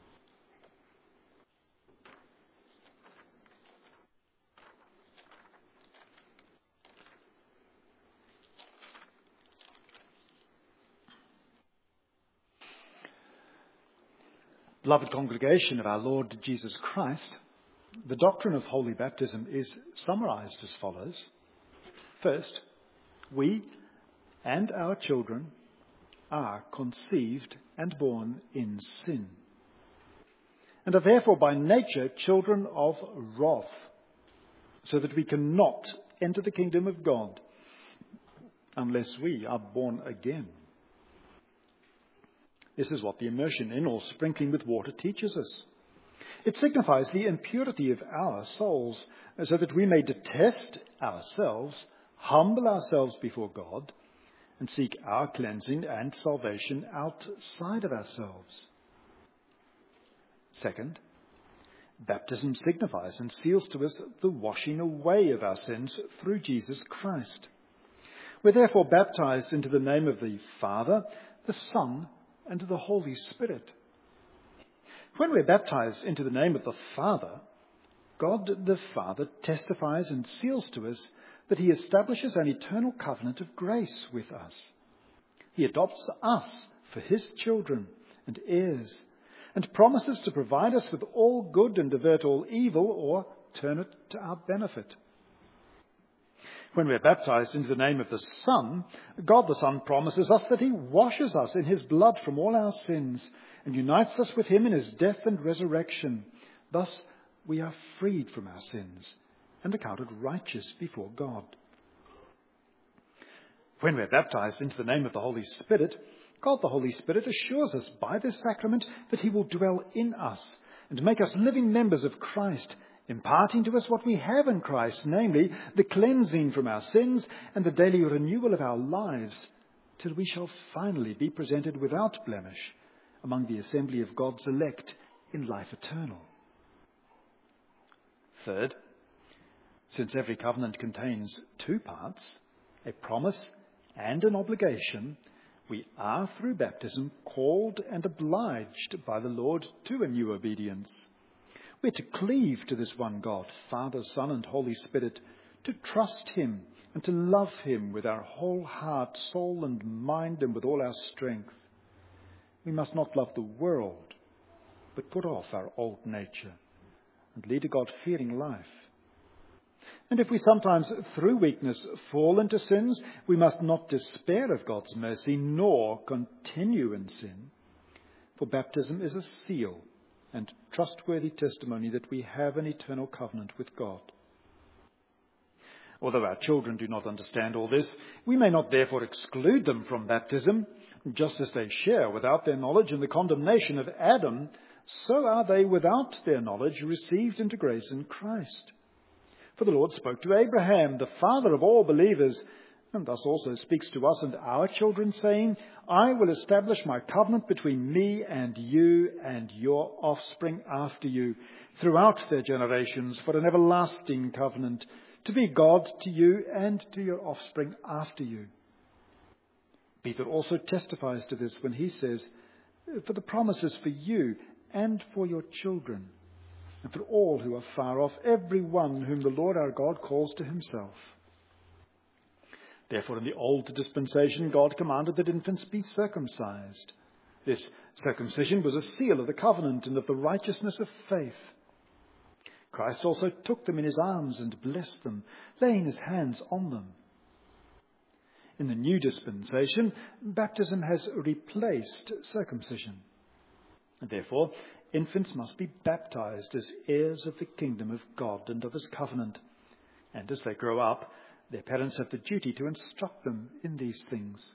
Beloved congregation of our Lord Jesus Christ, the doctrine of holy baptism is summarized as follows. First, we and our children are conceived and born in sin, and are therefore by nature children of wrath, so that we cannot enter the kingdom of God unless we are born again. This is what the immersion in or sprinkling with water teaches us. It signifies the impurity of our souls, so that we may detest ourselves, humble ourselves before God, and seek our cleansing and salvation outside of ourselves. Second, baptism signifies and seals to us the washing away of our sins through Jesus Christ. We're therefore baptized into the name of the Father, the Son, and the Holy Spirit. When we're baptized into the name of the Father, God the Father testifies and seals to us that he establishes an eternal covenant of grace with us. He adopts us for his children and heirs, and promises to provide us with all good and avert all evil, or turn it to our benefit. When we're baptized into the name of the Son, God the Son promises us that he washes us in his blood from all our sins and unites us with him in his death and resurrection. Thus, we are freed from our sins and accounted righteous before God. When we're baptized into the name of the Holy Spirit, God the Holy Spirit assures us by this sacrament that he will dwell in us and make us living members of Christ, imparting to us what we have in Christ, namely the cleansing from our sins and the daily renewal of our lives, till we shall finally be presented without blemish among the assembly of God's elect in life eternal. Third, since every covenant contains two parts, a promise and an obligation, we are through baptism called and obliged by the Lord to a new obedience. We're to cleave to this one God, Father, Son, and Holy Spirit, to trust him and to love him with our whole heart, soul, and mind, and with all our strength. We must not love the world, but put off our old nature and lead a God-fearing life. And if we sometimes, through weakness, fall into sins, we must not despair of God's mercy, nor continue in sin. For baptism is a seal and trustworthy testimony that we have an eternal covenant with God. Although our children do not understand all this, we may not therefore exclude them from baptism. Just as they share without their knowledge in the condemnation of Adam, so are they without their knowledge received into grace in Christ. For the Lord spoke to Abraham, the father of all believers, and thus also speaks to us and our children, saying, I will establish my covenant between me and you and your offspring after you throughout their generations for an everlasting covenant, to be God to you and to your offspring after you. Peter also testifies to this when he says, for the promise is for you and for your children, and for all who are far off, every one whom the Lord our God calls to himself. Therefore, in the old dispensation, God commanded that infants be circumcised. This circumcision was a seal of the covenant and of the righteousness of faith. Christ also took them in his arms and blessed them, laying his hands on them. In the new dispensation, baptism has replaced circumcision. And therefore, infants must be baptized as heirs of the kingdom of God and of his covenant. And as they grow up, their parents have the duty to instruct them in these things.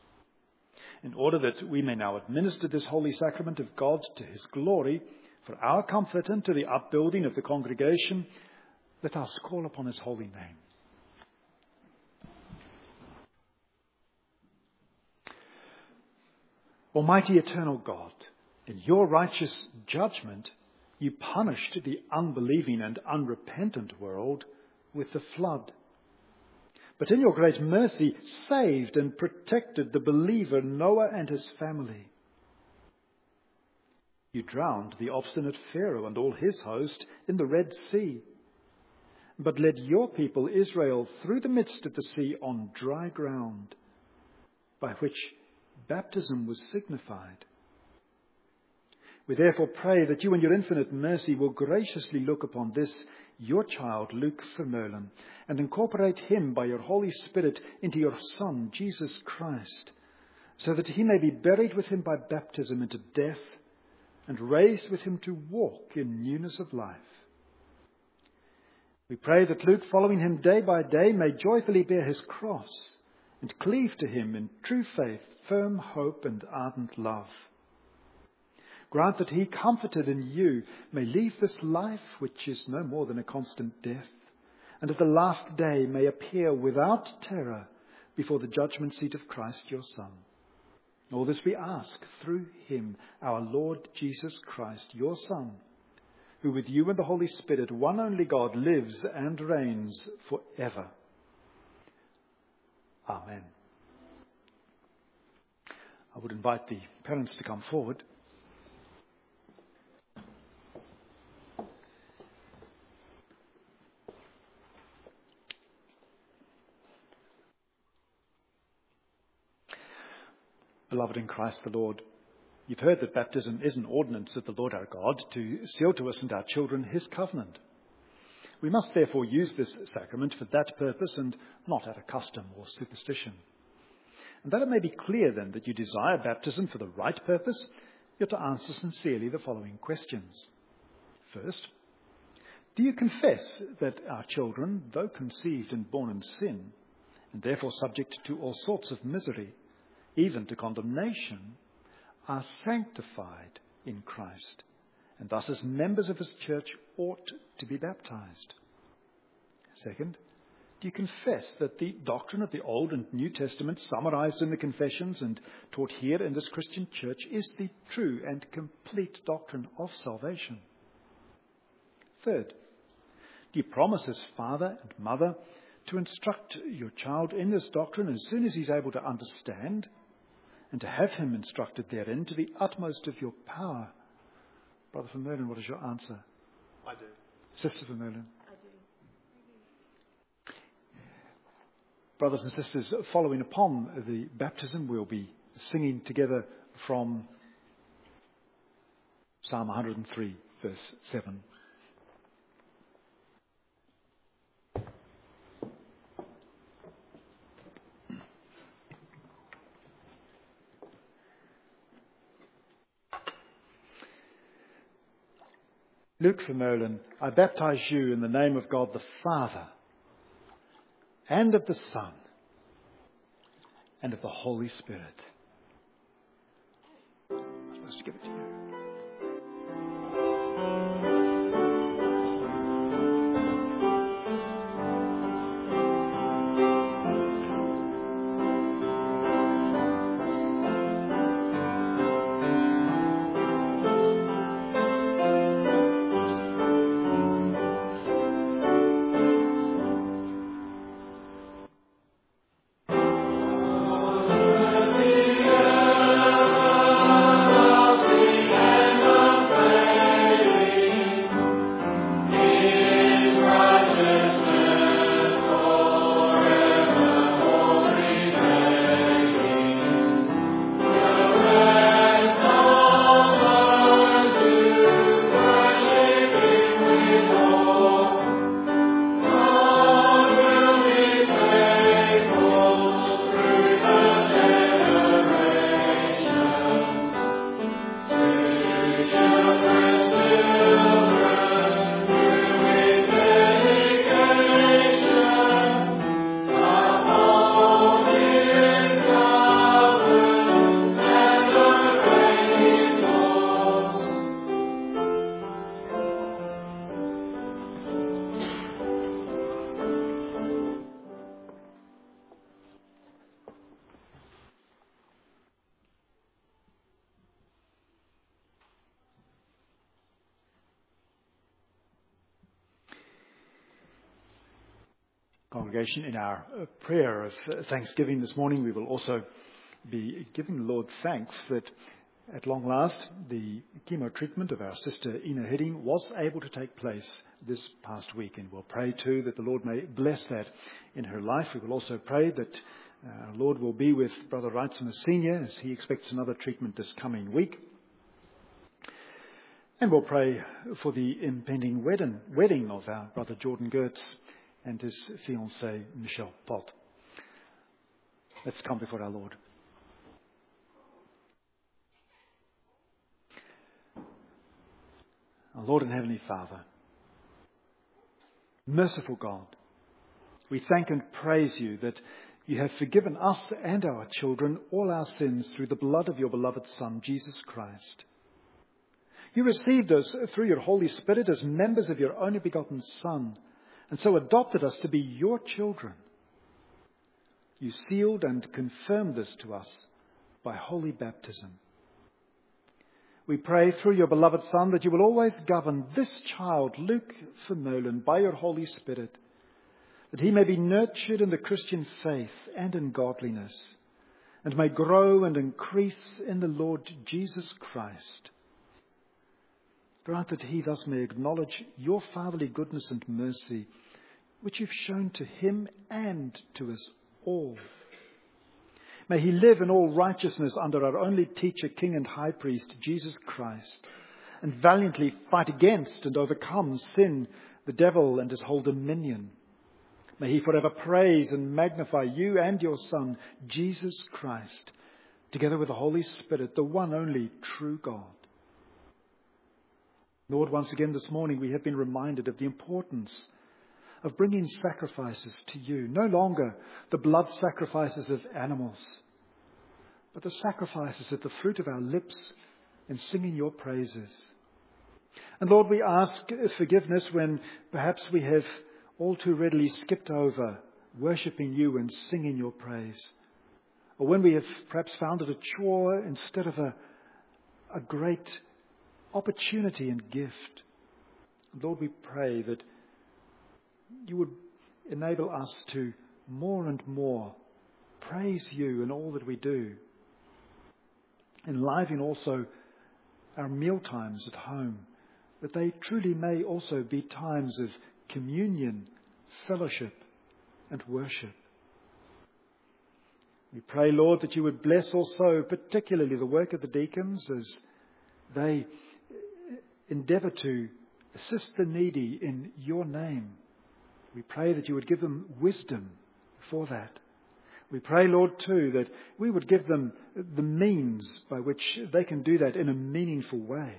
In order that we may now administer this holy sacrament of God to his glory, for our comfort and to the upbuilding of the congregation, let us call upon his holy name. Almighty eternal God, in your righteous judgment, you punished the unbelieving and unrepentant world with the flood. But in your great mercy, saved and protected the believer Noah and his family. You drowned the obstinate Pharaoh and all his host in the Red Sea, but led your people Israel through the midst of the sea on dry ground, by which baptism was signified. We therefore pray that you in your infinite mercy will graciously look upon this, your child, Luke Vermeulen, and incorporate him by your Holy Spirit into your Son, Jesus Christ, so that he may be buried with him by baptism into death and raised with him to walk in newness of life. We pray that Luke, following him day by day, may joyfully bear his cross and cleave to him in true faith, firm hope, and ardent love. Grant that he, comforted in you, may leave this life, which is no more than a constant death, and at the last day may appear without terror before the judgment seat of Christ your Son. All this we ask through him, our Lord Jesus Christ, your Son, who with you and the Holy Spirit, one only God, lives and reigns forever. Amen. I would invite the parents to come forward. Beloved in Christ the Lord, you've heard that baptism is an ordinance of the Lord our God to seal to us and our children his covenant. We must therefore use this sacrament for that purpose and not out of custom or superstition. And that it may be clear then that you desire baptism for the right purpose, you're to answer sincerely the following questions. First, do you confess that our children, though conceived and born in sin, and therefore subject to all sorts of misery, even to condemnation, are sanctified in Christ, and thus as members of his church ought to be baptized? Second, do you confess that the doctrine of the Old and New Testament, summarized in the Confessions and taught here in this Christian church, is the true and complete doctrine of salvation? Third, do you promise as father and mother to instruct your child in this doctrine as soon as he's able to understand, and to have him instructed therein to the utmost of your power? Brother Vermeulen, what is your answer? I do. Sister Vermeulen? I do. Brothers and sisters, following upon the baptism, we'll be singing together from Psalm 103, verse 7. Luke Vermeulen, I baptize you in the name of God the Father, and of the Son, and of the Holy Spirit. I'm supposed to give it to you. Congregation, in our prayer of thanksgiving this morning, we will also be giving the Lord thanks that at long last the chemo treatment of our sister Ina Hidding was able to take place this past week, and we'll pray too that the Lord may bless that in her life. We will also pray that our Lord will be with Brother Wrightson Senior as he expects another treatment this coming week. And we'll pray for the impending wedding of our brother Jordan Gertz and his fiancée, Michelle Pott. Let's come before our Lord. Our Lord and Heavenly Father, merciful God, we thank and praise you that you have forgiven us and our children all our sins through the blood of your beloved Son, Jesus Christ. You received us through your Holy Spirit as members of your only begotten Son, and so adopted us to be your children. You sealed and confirmed this to us by holy baptism. We pray through your beloved Son that you will always govern this child, Luke Vermeulen, by your Holy Spirit, that he may be nurtured in the Christian faith and in godliness, and may grow and increase in the Lord Jesus Christ. Grant that he thus may acknowledge your fatherly goodness and mercy, which you've shown to him and to us all. May he live in all righteousness under our only teacher, King and High Priest, Jesus Christ, and valiantly fight against and overcome sin, the devil and his whole dominion. May he forever praise and magnify you and your Son, Jesus Christ, together with the Holy Spirit, the one only true God. Lord, once again this morning we have been reminded of the importance of bringing sacrifices to you. No longer the blood sacrifices of animals, but the sacrifices of the fruit of our lips in singing your praises. And Lord, we ask forgiveness when perhaps we have all too readily skipped over worshipping you and singing your praise. Or when we have perhaps found it a chore instead of a great opportunity and gift. Lord, we pray that you would enable us to more and more praise you in all that we do. Enliven also our meal times at home, that they truly may also be times of communion, fellowship, and worship. We pray, Lord, that you would bless also particularly the work of the deacons as they endeavour to assist the needy in your name. We pray that you would give them wisdom for that. We pray, Lord, too, that we would give them the means by which they can do that in a meaningful way.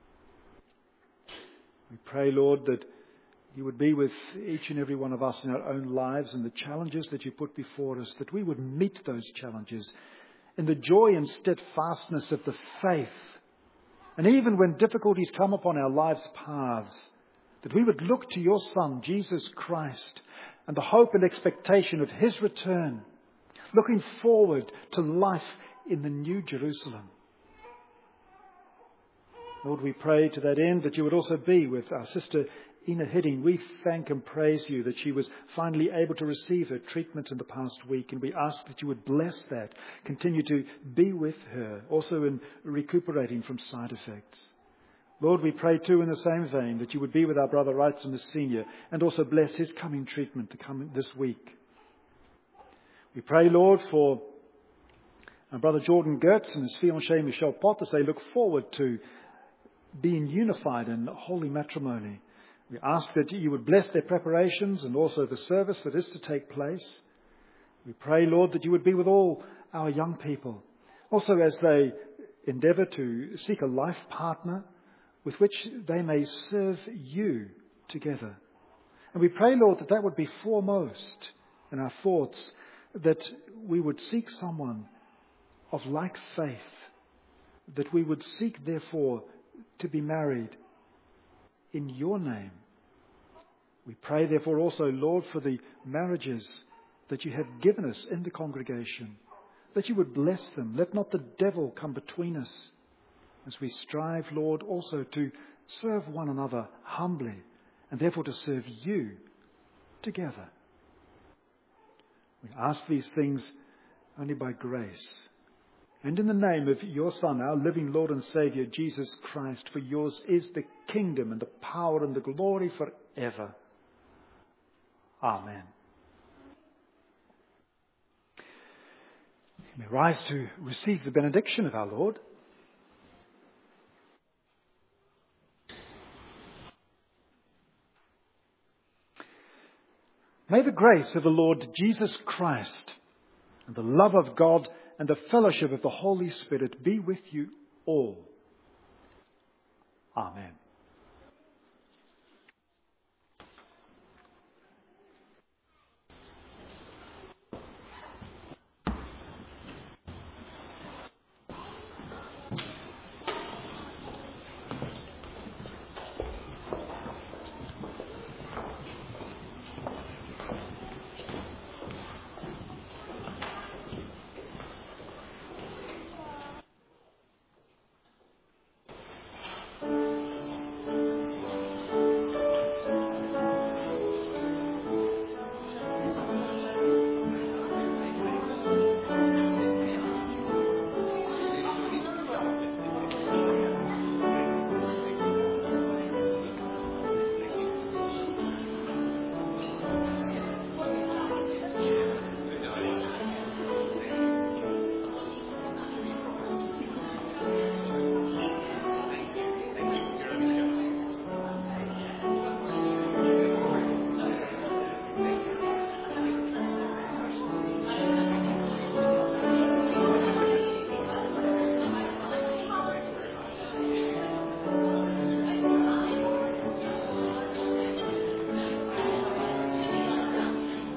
We pray, Lord, that you would be with each and every one of us in our own lives and the challenges that you put before us, that we would meet those challenges in the joy and steadfastness of the faith. And even when difficulties come upon our lives' paths, that we would look to your Son, Jesus Christ, and the hope and expectation of his return, looking forward to life in the New Jerusalem. Lord, we pray to that end that you would also be with our sister Ina Hidding. We thank and praise you that she was finally able to receive her treatment in the past week, and we ask that you would bless that, continue to be with her, also in recuperating from side effects. Lord, we pray too in the same vein that you would be with our brother Wrightson Senior and also bless his coming treatment to come this week. We pray, Lord, for our brother Jordan Gertz and his fiancée Michelle Pott as they look forward to being unified in holy matrimony. We ask that you would bless their preparations and also the service that is to take place. We pray, Lord, that you would be with all our young people, also as they endeavour to seek a life partner with which they may serve you together. And we pray, Lord, that that would be foremost in our thoughts, that we would seek someone of like faith, that we would seek, therefore, to be married in your name. We pray, therefore, also, Lord, for the marriages that you have given us in the congregation, that you would bless them. Let not the devil come between us as we strive, Lord, also to serve one another humbly and therefore to serve you together. We ask these things only by grace. And in the name of your Son, our living Lord and Saviour, Jesus Christ, for yours is the kingdom and the power and the glory forever. Amen. You may rise to receive the benediction of our Lord. May the grace of the Lord Jesus Christ and the love of God and the fellowship of the Holy Spirit be with you all. Amen.